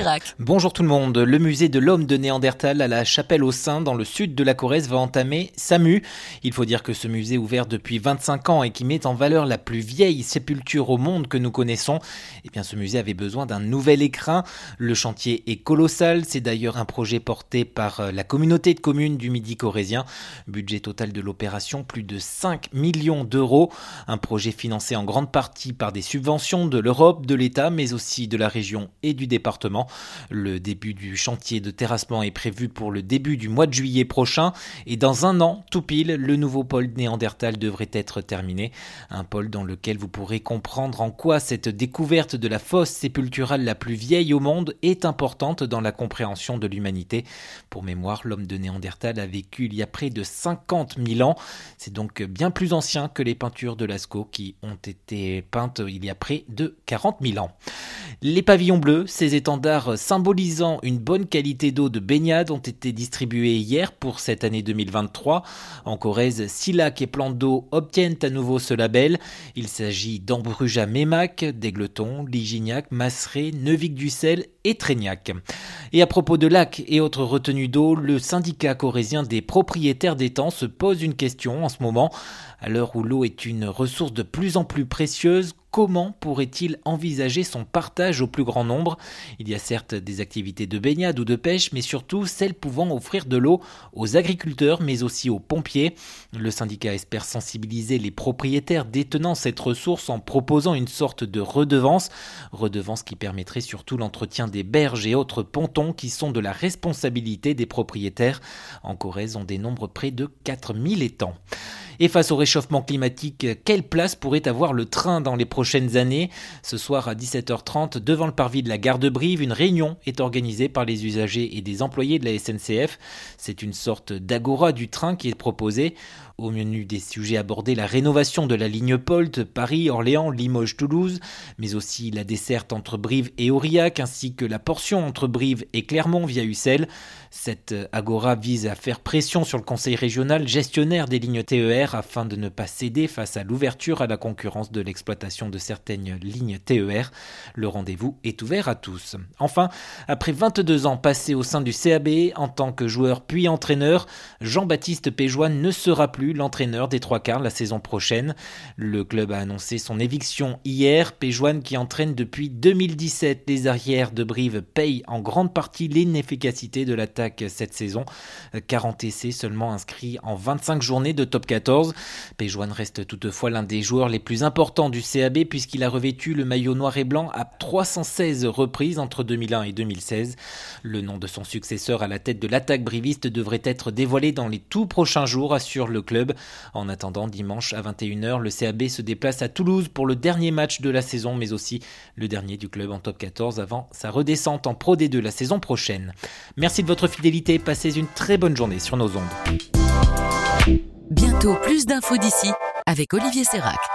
Sérac. Bonjour tout le monde, le musée de l'homme de Néandertal à la Chapelle-aux-Saints dans le sud de la Corrèze va entamer sa mue. Il faut dire que ce musée ouvert depuis 25 ans et qui met en valeur la plus vieille sépulture au monde que nous connaissons, ce musée avait besoin d'un nouvel écrin. Le chantier est colossal, c'est d'ailleurs un projet porté par la communauté de communes du Midi corrézien. Budget total de l'opération, plus de 5 millions d'euros. Un projet financé en grande partie par des subventions de l'Europe, de l'État, mais aussi de la région et du département. Le début du chantier de terrassement est prévu pour le début du mois de juillet prochain et dans un an, tout pile, le nouveau pôle Néandertal devrait être terminé. Un pôle dans lequel vous pourrez comprendre en quoi cette découverte de la fosse sépulturale la plus vieille au monde est importante dans la compréhension de l'humanité. Pour mémoire, l'homme de Néandertal a vécu il y a près de 50 000 ans. C'est donc bien plus ancien que les peintures de Lascaux qui ont été peintes il y a près de 40 000 ans. Les pavillons bleus, ces étendards symbolisant une bonne qualité d'eau de baignade, ont été distribués hier pour cette année 2023. En Corrèze, 6 lacs et plans d'eau obtiennent à nouveau ce label. Il s'agit d'Ambruja-Mémac, d'Aigleton, Ligignac, Masseret, Neuvic-du-Sel et Trégnac. Et à propos de lacs et autres retenues d'eau, le syndicat corrézien des propriétaires d'étangs se pose une question en ce moment. À l'heure où l'eau est une ressource de plus en plus précieuse, comment pourrait-il envisager son partage au plus grand nombre ? Il y a certes des activités de baignade ou de pêche, mais surtout celles pouvant offrir de l'eau aux agriculteurs, mais aussi aux pompiers. Le syndicat espère sensibiliser les propriétaires détenant cette ressource en proposant une sorte de redevance qui permettrait surtout l'entretien des berges et autres pontons qui sont de la responsabilité des propriétaires. En Corrèze, on dénombre près de 4000 étangs. Et face au réchauffement climatique, quelle place pourrait avoir le train dans les prochaines années ? Ce soir à 17h30, devant le parvis de la gare de Brive, une réunion est organisée par les usagers et des employés de la SNCF. C'est une sorte d'agora du train qui est proposée. Au menu des sujets abordés, la rénovation de la ligne POLT, Paris, Orléans, Limoges, Toulouse, mais aussi la desserte entre Brive et Aurillac, ainsi que la portion entre Brive et Clermont via Ussel. Cette agora vise à faire pression sur le conseil régional gestionnaire des lignes TER afin de ne pas céder face à l'ouverture à la concurrence de l'exploitation de certaines lignes TER. Le rendez-vous est ouvert à tous. Enfin, après 22 ans passés au sein du CAB en tant que joueur puis entraîneur, Jean-Baptiste Péjoine ne sera plus l'entraîneur des trois quarts la saison prochaine. Le club a annoncé son éviction hier. Péjoine, qui entraîne depuis 2017 les arrières de Brive, paye en grande partie l'inefficacité de l'attaque cette saison. 40 essais seulement inscrits en 25 journées de top 14. Péjoine reste toutefois l'un des joueurs les plus importants du CAB puisqu'il a revêtu le maillot noir et blanc à 316 reprises entre 2001 et 2016. Le nom de son successeur à la tête de l'attaque briviste devrait être dévoilé dans les tout prochains jours, assure le club. En attendant, dimanche à 21h, le CAB se déplace à Toulouse pour le dernier match de la saison, mais aussi le dernier du club en top 14 avant sa redescente en Pro D2 la saison prochaine. Merci de votre fidélité, passez une très bonne journée sur nos ondes. Bientôt plus d'infos d'ici avec Olivier Sérac.